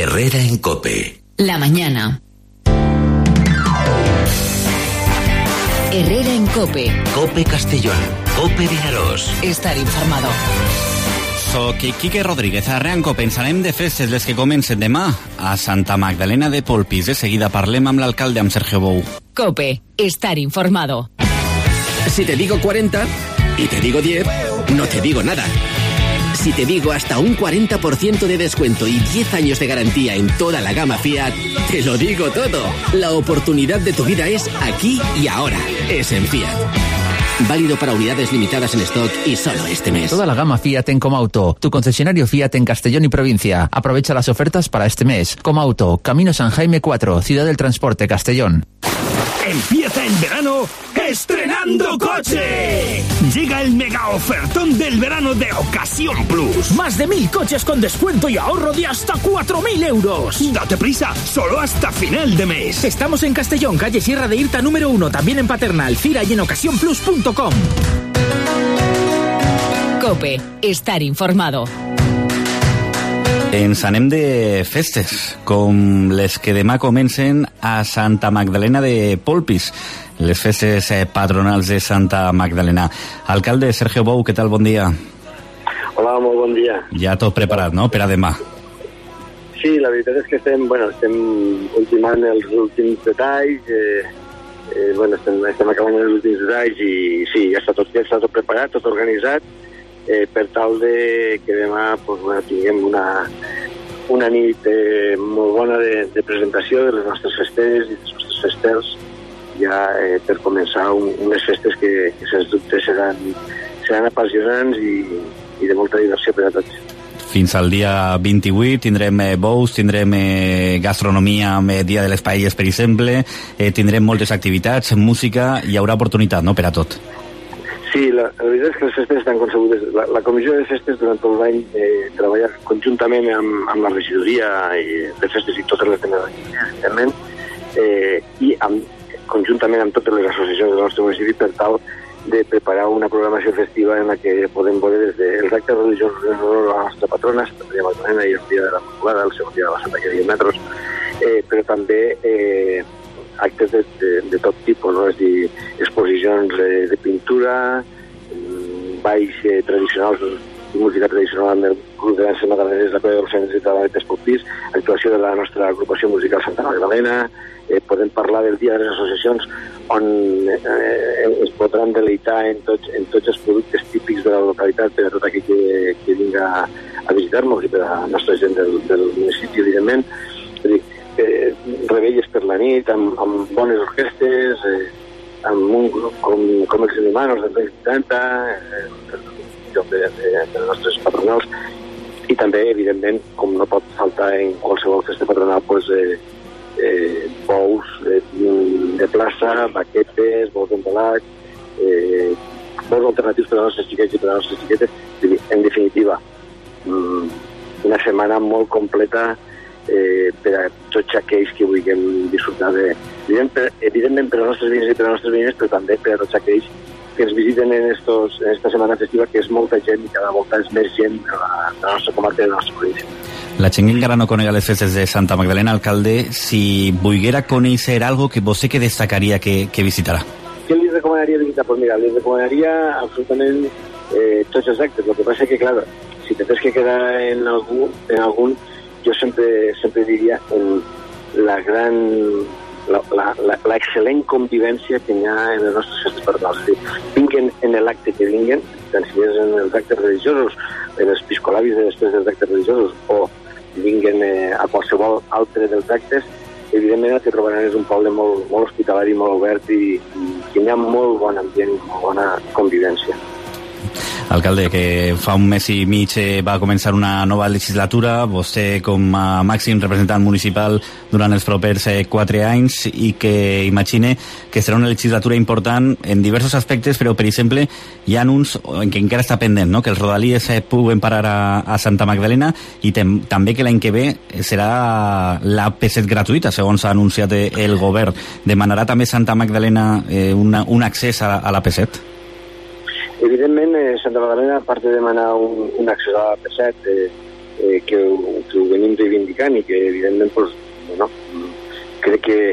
Herrera en COPE. La mañana. Herrera en COPE. COPE Castellón. COPE Vinaròs. Estar informado. Soc Quique Rodríguez. A Herrera en COPE pensarem de festes les que comencen demà a Santa Magdalena de Polpís. De seguida parlem amb l'alcalde, amb Sergio Bou. COPE. Estar informado. Si te digo 40 y te digo 10, no te digo nada. Si te digo hasta un 40% de descuento y 10 años de garantía en toda la gama Fiat, te lo digo todo. La oportunidad de tu vida es aquí y ahora. Es en Fiat. Válido para unidades limitadas en stock y solo este mes. Toda la gama Fiat en Comauto, tu concesionario Fiat en Castellón y provincia. Aprovecha las ofertas para este mes. Comauto, Camino San Jaime 4, Ciudad del Transporte, Castellón. Empieza el verano estrenando coche. Llega el mega ofertón del verano de Ocasión Plus. Más de 1.000 coches con descuento y ahorro de hasta 4.000 euros. Date prisa, solo hasta final de mes. Estamos en Castellón, calle Sierra de Irta número 1, también en Paternal, Fira y en ocasiónplus.com. COPE. Estar informado. Ens anem de festes, com les que demà comencen a Santa Magdalena de Polpís, les festes patronals de Santa Magdalena. Alcalde Sergio Bou, què tal? Bon dia. Hola, molt bon dia. Ja tot preparat, no?, per a demà. Sí, la veritat és que estem ultimant els últims detalls, estem acabant els últims detalls i sí, ja està tot preparat, tot organitzat, per tal de que demà tinguem una nit molt bona de presentació de les nostres festeres i dels nostres festers, ja per començar unes festes que sens dubte seran apassionants i de molta diversió per a tots. Fins al dia 28 tindrem bous, tindrem gastronomia amb Dia de les Paelles, per exemple, tindrem moltes activitats, música, hi haurà oportunitat, no?, per a tot. Sí, la veritat és que les festes estan concebudes. La comissió de festes durant tot l'any treballa conjuntament amb la regidoria de festes i totes les temes, evidentment, i conjuntament amb totes les associacions del nostre municipi per tal de preparar una programació festiva en la que podem veure des dels actes religiosos en honor a la nostra patrona, Santa Maria Magdalena, i el dia de la Immaculada, el segon dia de la Santa Queria Metros, però també actes de tot tipus, no? És a dir, exposicions de pintura, balls tradicionals i música tradicional amb el grup de danses magdalenes, la Colla dels Centres i Talanetes Polpís, actuació de la nostra agrupació musical Santa Magdalena, podem parlar del Dia de les Associacions on es podran deleitar en tots els productes típics de la localitat per a tot aquell que vinga a visitar-nos i per a la nostra gent del municipi, evidentment. És a dir, rebelles per la nit, amb bones orquestes, amb un grup com els Animanos dels anys 80, de les nostres patronals, i també, evidentment, com no pot faltar en qualsevol festa patronal, bous de plaça, baquetes, bous d'embelats, bous alternatius per a les nostres xiquets i per a les nostres xiquetes. En definitiva, una setmana molt completa per a tots aquells que vulguem disfrutar evidentment per als nostres veïns i per a les nostres veïnes, però també per a tots aquells que ens visiten en esta setmana festiva, que és molta gent i cada volta és més gent de la nostra comarca i de la nostra província. La gent que encara no conega les festes de Santa Magdalena, alcalde, si volguera conèixer algo que vostè que destacaria que visitarà? Què li recomanaria visitar? Pues mira, li recomanaria absolutament tots els actes. Lo que passa que, clar, si te tens que quedar en algun, jo sempre diria la excel·lent convivència que hi ha en les nostres festes patronals. És a dir, vinguen en l'acte que vinguen, tant si és en els actes religiosos, en els piscolabis de després dels actes religiosos, o vinguen a qualsevol altre dels actes, evidentment el que trobaran és un poble molt hospitalari, molt obert i que hi ha molt bon ambient, molt bona convivència. Alcalde, que fa un mes i mig va començar una nova legislatura, vostè com a màxim representant municipal durant els propers 4 anys, i que imagine que serà una legislatura important en diversos aspectes, però per exemple hi ha uns en què encara està pendent, no?, que els rodalies puguen parar a Santa Magdalena, i també que l'any que ve serà l'AP7 gratuïta, segons ha anunciat el govern. Demanarà també Santa Magdalena un accés a l'AP7? Evidentment, Santa Magdalena, a part de demanar un accés a l'AP7, que ho venim reivindicant i que evidentment pues, bueno, crec que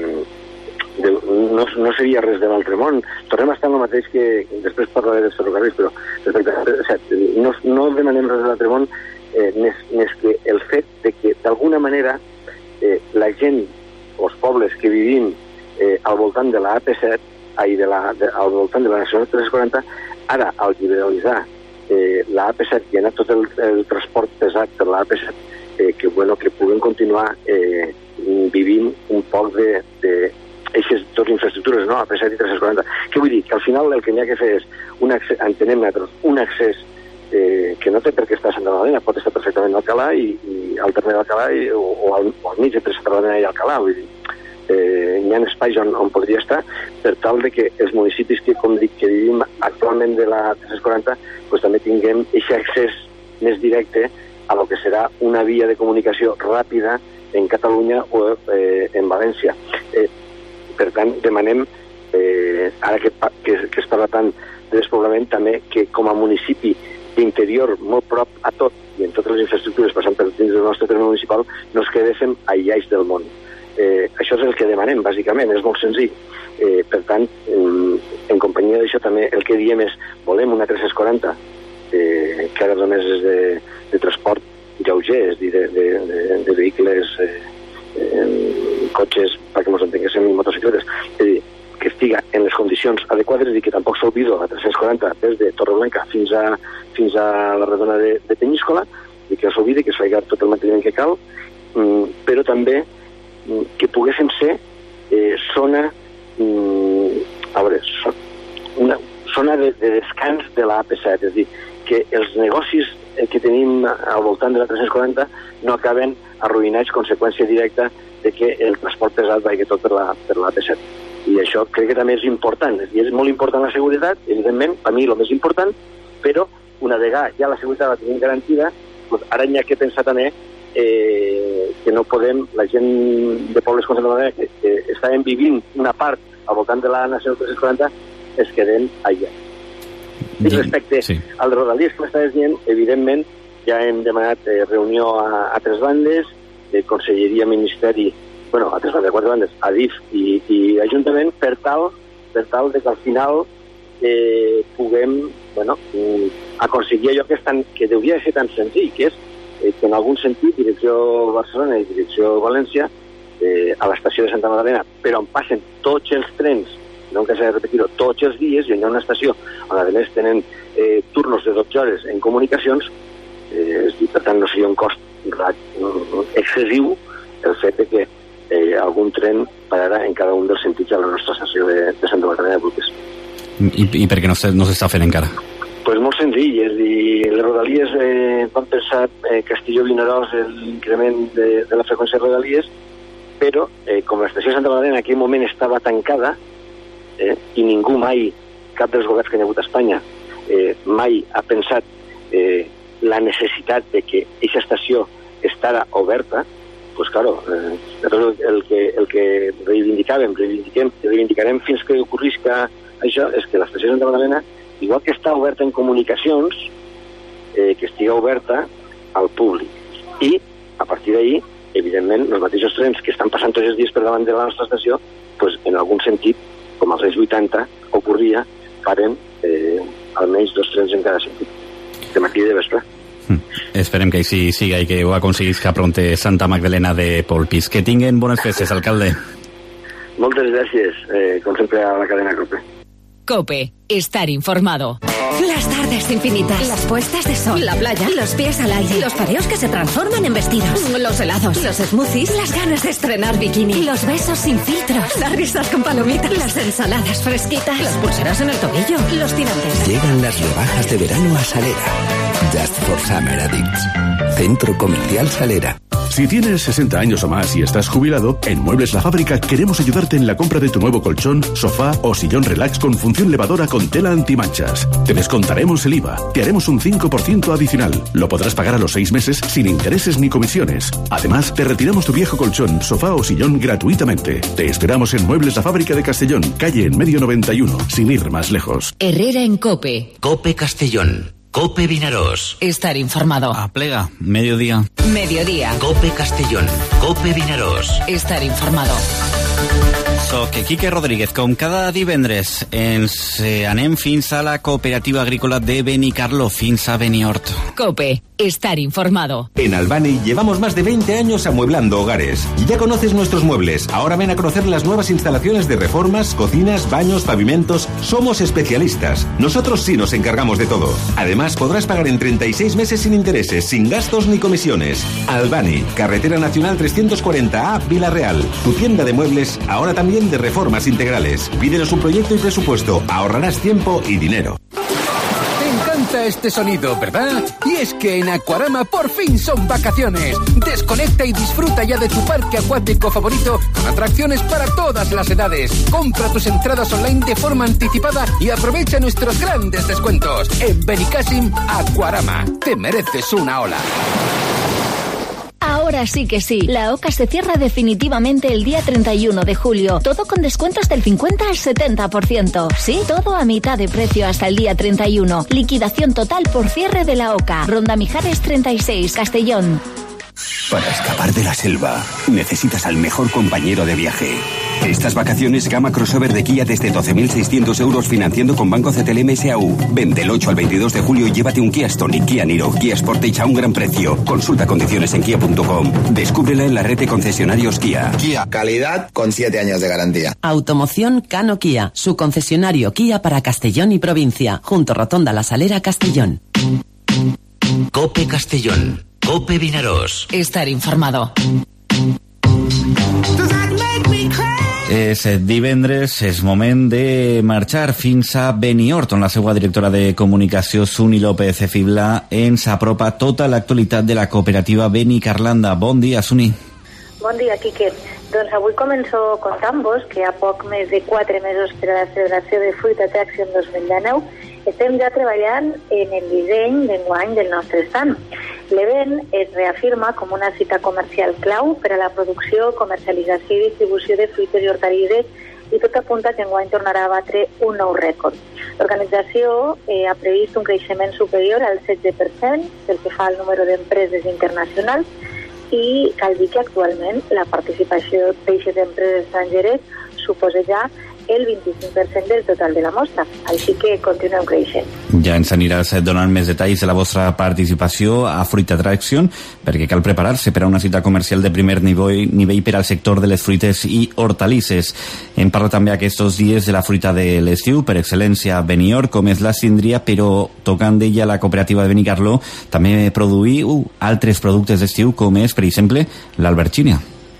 no seria res de l'altre món. Tornem a estar en el mateix que després parlaré dels ferrocarrils, però no demanem res de l'altre món més que el fet de que d'alguna manera la gent, els pobles que vivim al voltant de la AP7 al voltant de la Nacional 340, ara al liberalitzar la AP7 i anar tot el transport pesat per la AP7, que puguem continuar vivint un poc d'eixes dues infraestructures, no? AP7 i 340. Què vull dir? Que al final el que n'hi ha que fer és entenem nosaltres, un accés que no té per què estar a Santa Magdalena, pot estar perfectament a Alcalà i alternar a Alcalà o al mig entre Santa Magdalena i Alcalà, vull dir, hi ha espais on podria estar per tal de que els municipis que, com dic, que vivim actualment de la 340 pues, també tinguem aquest accés més directe a lo que serà una via de comunicació ràpida en Catalunya o en València. Per tant, demanem, ara que es parla tant de despoblament, també que com a municipi d'interior molt prop a tot i en totes les infraestructures passant per dins del nostre terme municipal no es quedéssim aïllats del món. Això és el que demanem, bàsicament, és molt senzill. Per tant, en companyia d'això també el que diem és volem una 340 que ara només és de transport lleuger, és a dir, de vehicles, cotxes, perquè ens entenguéssim, i motocicletes, és a dir, que estiga en les condicions adequades i que tampoc s'olvido la 340 des de Torreblanca fins a la redona de Penyíscola i que s'olvidi que es faci tot el manteniment que cal, però també que poguéssim ser zona zona de descans de la AP7, és a dir, que els negocis que tenim al voltant de la 340 no acaben arruïnats conseqüència directa de que el transport pesat vagi tot per la AP7. I això crec que també és important, i és molt important la seguretat, evidentment, per mi el més important, però una vegada ja la seguretat la tenim garantida, doncs ara hi ha que pensar també que no podem, la gent de pobles com Santa Magdalena que estaven vivint una part al voltant de la Nacional 340 es queden allà. I respecte al Rodalies que m'estaves dient, evidentment ja hem demanat reunió a tres bandes, de Conselleria, Ministeri, bueno, a tres bandes, quatre bandes, ADIF i Ajuntament, per tal de que al final puguem aconseguir allò que hauria de ser tan senzill, que és que en algun sentit direcció Barcelona i direcció València a l'estació de Santa Magdalena, però on passen tots els trens, no que s'ha de repetir-ho, tots els dies, i on hi ha una estació on a més tenen turnos de 12 hores en comunicacions, per tant no seria un cost excessiu el fet de que algun tren pararà en cada un dels sentits a la nostra estació de Santa Magdalena de Bolquers. I per què no s'està fent encara? Pues molt senzill, és dir, les Rodalies van pensar Castelló-Vinaròs l'increment de la freqüència de Rodalies, però com l'estació de Santa Magdalena en aquell moment estava tancada i ningú mai, cap dels governs que hi ha hagut a Espanya, mai ha pensat la necessitat de que aquesta estació estarà oberta, doncs claro, el que reivindicarem fins que ocorrisca això és que l'estació de Santa Magdalena, igual que està oberta en comunicacions, que estigui oberta al públic. I, a partir d'ahir, evidentment, els mateixos trens que estan passant tots els dies per davant de la nostra estació, pues, en algun sentit, com als anys 80, ocorria, farem almenys 2 trens en cada sentit, de matí i de vespre. Esperem que així siga i que ho aconseguisca pronte Santa Magdalena de Polpís. Que tinguen bones festes, alcalde. Moltes gràcies, com sempre a la cadena COPE. COPE, estar informado. Las tardes infinitas, las puestas de sol, la playa, los pies al aire, los pareos que se transforman en vestidos, los helados, los smoothies, las ganas de estrenar bikini, los besos sin filtros, las risas con palomitas, las ensaladas fresquitas, las pulseras en el tobillo, los tirantes. Llegan las rebajas de verano a Salera. Just for Summer Addicts. Centro Comercial Salera. Si tienes 60 años o más y estás jubilado, en Muebles La Fábrica queremos ayudarte en la compra de tu nuevo colchón, sofá o sillón relax con función lavadora con tela antimanchas. Te descontaremos el IVA, te haremos un 5% adicional. Lo podrás pagar a los 6 meses sin intereses ni comisiones. Además, te retiramos tu viejo colchón, sofá o sillón gratuitamente. Te esperamos en Muebles La Fábrica de Castellón, calle en Medio 91, sin ir más lejos. Herrera en COPE. COPE Castellón. Cope Vinaròs. Estar informado. Aplega, mediodía. Mediodía. Cope Castellón. Cope Vinaròs. Estar informado. Soc Quique Rodríguez. Com cada divendres ens anem fins a la cooperativa agrícola de Benicarló, fins a Beniort. Cope, estar informado. En Albani llevamos más de 20 años amueblando hogares. Ya conoces nuestros muebles. Ahora ven a conocer las nuevas instalaciones de reformas, cocinas, baños, pavimentos. Somos especialistas. Nosotros sí nos encargamos de todo. Además, podrás pagar en 36 meses sin intereses, sin gastos ni comisiones. Albani, Carretera Nacional 340A, Vila-real. Tu tienda de muebles, ahora también de reformas integrales. Pídenos un proyecto y presupuesto. Ahorrarás tiempo y dinero. Te encanta este sonido, ¿verdad? Y es que en Aquarama por fin son vacaciones. Desconecta y disfruta ya de tu parque acuático favorito con atracciones para todas las edades. Compra tus entradas online de forma anticipada y aprovecha nuestros grandes descuentos. En Benicàssim, Aquarama. Te mereces una ola. Ahora sí que sí, la OCA se cierra definitivamente el día 31 de julio. Todo con descuentos del 50 al 70%. Sí, todo a mitad de precio hasta el día 31. Liquidación total por cierre de la OCA. Ronda Mijares 36, Castellón. Para escapar de la selva, necesitas al mejor compañero de viaje. Estas vacaciones, gama crossover de Kia desde 12.600 euros financiando con Banco CTLM SAU. Ven del 8 al 22 de julio y llévate un Kia Stonic, Kia Niro, Kia Sportage a un gran precio. Consulta condiciones en kia.com. Descúbrela en la red de concesionarios Kia. Kia, calidad con 7 años de garantía. Automoción Cano Kia, su concesionario Kia para Castellón y provincia. Junto Rotonda La Salera, Castellón. Cope Castellón. Cope Vinaròs. Estar informado. És divendres, és moment de marxar fins a Beniort, on la seva directora de comunicació, Suni López Fibla, ens apropa tota l'actualitat de la cooperativa Benicarlanda. Bon dia, Suni. Bon dia, Quique. Doncs avui començo contant-vos que a poc més de 4 mesos per a la celebració de Fruit Attraction 2019 estem ja treballant en el disseny d'enguany del nostre stand. L'event es reafirma com una cita comercial clau per a la producció, comercialització i distribució de fruites i hortalisses i tot apunta que enguany tornarà a batre un nou rècord. L'organització ha previst un creixement superior al 16% pel que fa al número d'empreses internacionals i cal dir que actualment la participació d'aquestes empreses estrangeres suposa ja el 25% del total de la mostra, així que continuem creixent. Ja ens aniràs donant més detalls de la vostra participació a Fruit Attraction, perquè cal preparar-se per a una cita comercial de primer nivell per al sector de les fruites i hortalisses. Hem parlat també aquests dies de la fruita de l'estiu, per excel·lència Beniort, com és la síndria, però tocant d'ella la cooperativa de Benicarló, també produïu altres productes d'estiu, com és, per exemple, l'albergínia.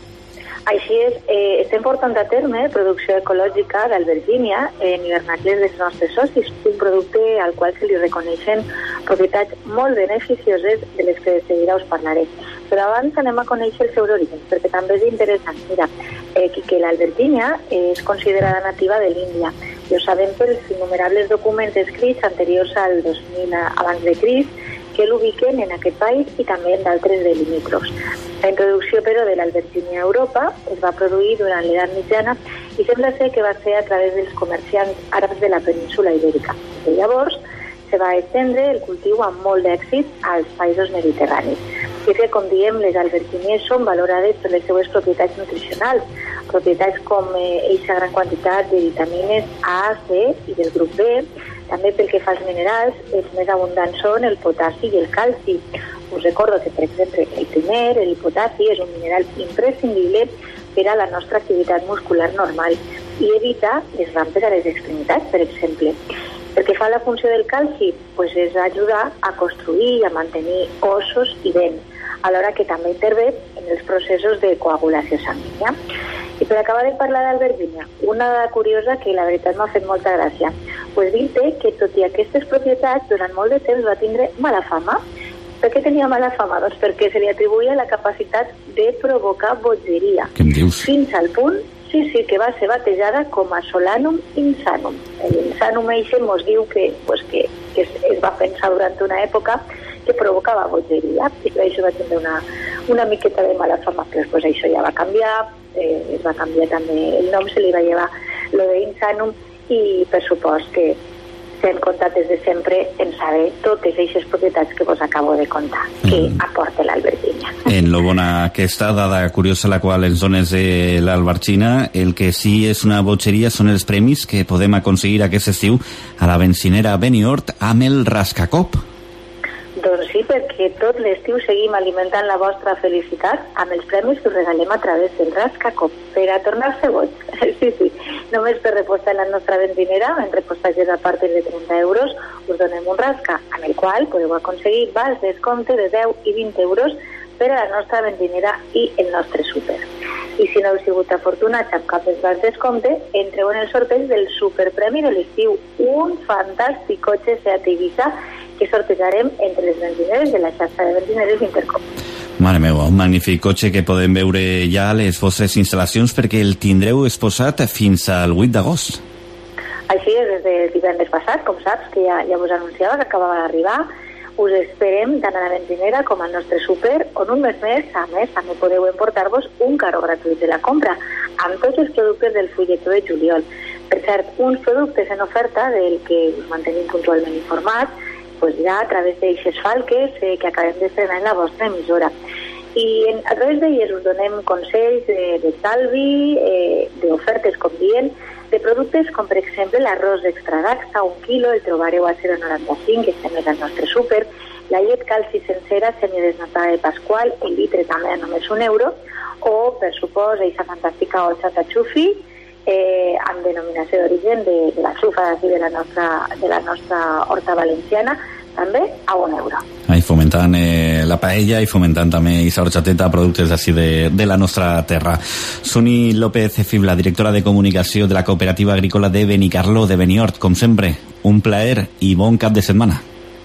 Així és, estem portant a terme producció ecològica d'albergínia en hivernacles dels nostres socis, un producte al qual se li reconeixen propietats molt beneficioses de les que de seguida us parlaré. Però abans anem a conèixer els seus orígens, perquè també és interessant. Mira, que l'albergínia és considerada nativa de l'Índia. I ho sabem pels innumerables documents escrits anteriors al 2000 abans de Crist, que l'ubiquen en aquest país i també en d'altres de limítrofs. La introducció, però, de l'albergínia a Europa es va produir durant l'edat mitjana i sembla ser que va ser a través dels comerciants àrabs de la península ibèrica. I llavors se va estendre el cultiu amb molt d'èxit als països mediterranis. I que, com diem, les albergínies són valorades per les seues propietats nutricionals, propietats com eixa gran quantitat de vitamines A, C i del grup B. També pel que fa als minerals, els més abundants són el potassi i el calci. Us recordo que, per exemple, el primer, el potassi, és un mineral imprescindible per a la nostra activitat muscular normal i evita les rampes a les extremitats, per exemple. Pel que fa a la funció del calci, pues és ajudar a construir i a mantenir ossos i dents, alhora que també intervé en els processos de coagulació sanguínia. I per acabar de parlar d'albergínia, una dada curiosa que la veritat m'ha fet molta gràcia. Pues dir-te que tot i aquestes propietats, durant molt de temps va tindre mala fama. Per què tenia mala fama? Doncs perquè se li atribuïa la capacitat de provocar bogeria. Què em dius? Fins al punt, sí, que va ser batejada com a Solanum insanum. L'insanum eixe mos diu que es va pensar durant una època que provocava bogeria i per això va tindre una miqueta de mala fama, però després això ja va canviar, es va canviar també el nom, se li va llevar lo de insanum i per supost que sent comptat des de sempre en saber totes aquestes propietats que vos acabo de contar que aporta l'Albergínia. En lo bona que està, dada curiosa la qual ens dones de l'Albergínia, el que sí és una botxeria són els premis que podem aconseguir aquest estiu a la bencinera Benihort amb el Rascacop. Doncs sí, perquè tot l'estiu seguim alimentant la vostra felicitat amb els premis que us regalem a través del Rascacop per a tornar-se boig. Sí, només per repostar en la nostra benzinera, en repostatges a partir de 30 euros, us donem un rasca, amb el qual podeu aconseguir vals descompte de 10 i 20 euros per a la nostra benzinera i el nostre súper. I si no heu sigut afortunats amb cap dels vals descompte, entreu en el sorteig del superpremi de l'estiu, un fantàstic cotxe Seat Ibiza que sortejarem entre les benzineres de la xarxa de benzineres Intercom. Mare meva, un magnífic cotxe que podem veure ja a les vostres instal·lacions perquè el tindreu exposat fins al 8 d'agost. Així és, des de divendres passat, com saps, que ja vos anunciava que acabava d'arribar. Us esperem tant a la benzinera com al nostre súper, on un mes més, a més, també podeu emportar-vos un caró gratuït de la compra amb tots els productes del fulletó de juliol. Per cert, uns productes en oferta del que us mantenim puntualment informats, pues ja a través d'eixes falques que acabem d'estrenar en la vostra emissora. I a través d'elles us donem consells d'estalvi, d'ofertes, com dient, de productes com, per exemple, l'arròs extra Daxa, 1 quilo, el trobareu a 0,95, que estem al nostre súper, la llet calci sencera semidesnatada de Pasqual, el litre també a només €1, o, per supòs, aquesta fantàstica olxa tachufi, amb denominació d'origen de la xufa d'aquí de la nostra horta valenciana, també a €1. I fomentant la paella i fomentant també aquesta horxateta, productes d'ací de la nostra terra. Soni López Fibla, directora de comunicació de la cooperativa agrícola de Benicarló de Benihort. Com sempre, un plaer i bon cap de setmana.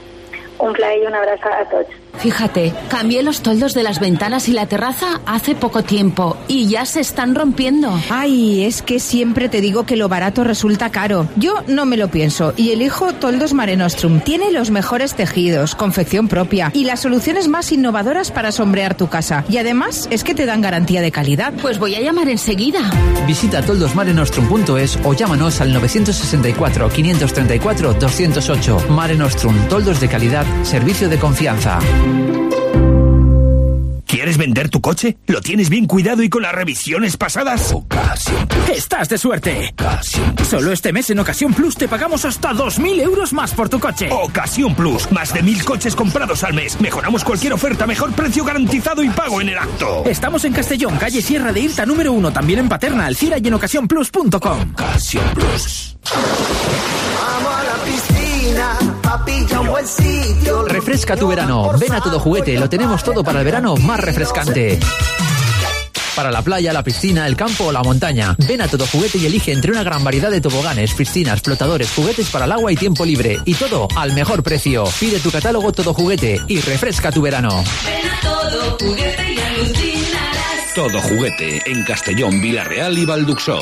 Un plaer y un abrazo a todos. Fíjate, cambié los toldos de las ventanas y la terraza hace poco tiempo y ya se están rompiendo. Ay, es que siempre te digo que lo barato resulta caro. Yo no me lo pienso y elijo Toldos Mare Nostrum. Tiene los mejores tejidos, confección propia y las soluciones más innovadoras para sombrear tu casa. Y además es que te dan garantía de calidad. Pues voy a llamar enseguida. Visita toldosmarenostrum.es o llámanos al 964 534 208. Mare Nostrum, toldos de calidad, servicio de confianza. ¿Quieres vender tu coche? ¿Lo tienes bien cuidado y con las revisiones pasadas? Ocasión Plus. ¡Estás de suerte! Ocasión Plus. Solo este mes en Ocasión Plus te pagamos hasta 2.000 euros más por tu coche. Ocasión Plus. Más de 1.000 coches comprados al mes. Mejoramos cualquier oferta, mejor precio garantizado y pago en el acto. Estamos en Castellón, calle Sierra de Irta número 1. También en Paterna, Alcira y en ocasiónplus.com. Ocasión Plus. Vamos a la piscina. Un buen sitio. Refresca tu verano. Ven a Todo Juguete. Lo tenemos todo para el verano más refrescante. Para la playa, la piscina, el campo o la montaña. Ven a Todo Juguete y elige entre una gran variedad de toboganes, piscinas, flotadores, juguetes para el agua y tiempo libre. Y todo al mejor precio. Pide tu catálogo Todo Juguete y refresca tu verano. Ven a Todo Juguete y alucinarás. Todo Juguete en Castellón, Vila-real y Valduxó.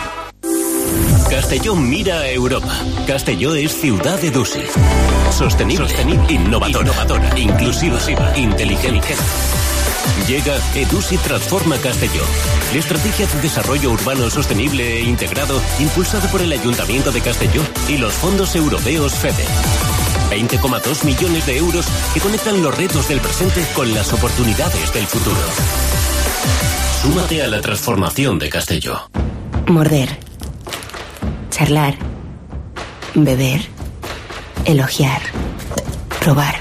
Castellón mira a Europa. Castelló es ciudad EDUSI. Sostenible, innovadora, inclusiva, inteligente. Llega EDUSI Transforma Castelló. La estrategia de desarrollo urbano sostenible e integrado impulsado por el Ayuntamiento de Castelló y los fondos europeos FEDER. 20,2 millones de euros que conectan los retos del presente con las oportunidades del futuro. Súmate a la transformación de Castelló. Morder. Charlar, beber, elogiar, probar,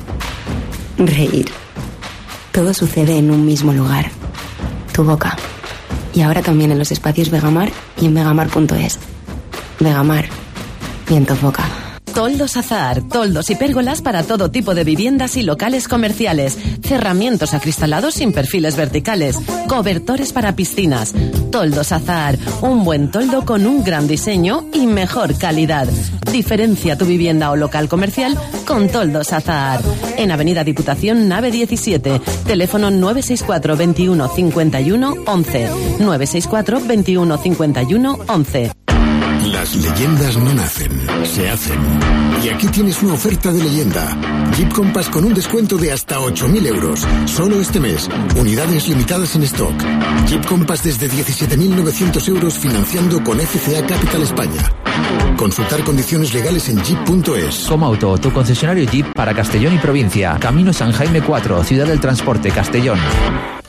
reír. Todo sucede en un mismo lugar, tu boca. Y ahora también en los espacios Vegamar y en vegamar.es. Vegamar, viento boca. Toldos Azahar, toldos y pérgolas para todo tipo de viviendas y locales comerciales, cerramientos acristalados sin perfiles verticales, cobertores para piscinas. Toldos Azahar, un buen toldo con un gran diseño y mejor calidad. Diferencia tu vivienda o local comercial con Toldos Azahar. En Avenida Diputación, nave 17, teléfono 964 21 51 11, 964 21 51 11. Las leyendas no nacen, se hacen. Y aquí tienes una oferta de leyenda. Jeep Compass con un descuento de hasta 8.000 euros. Solo este mes. Unidades limitadas en stock. Jeep Compass desde 17.900 euros financiando con FCA Capital España. Consultar condiciones legales en jeep.es. Comauto, tu concesionario Jeep para Castellón y provincia. Camino San Jaime 4, Ciudad del Transporte, Castellón.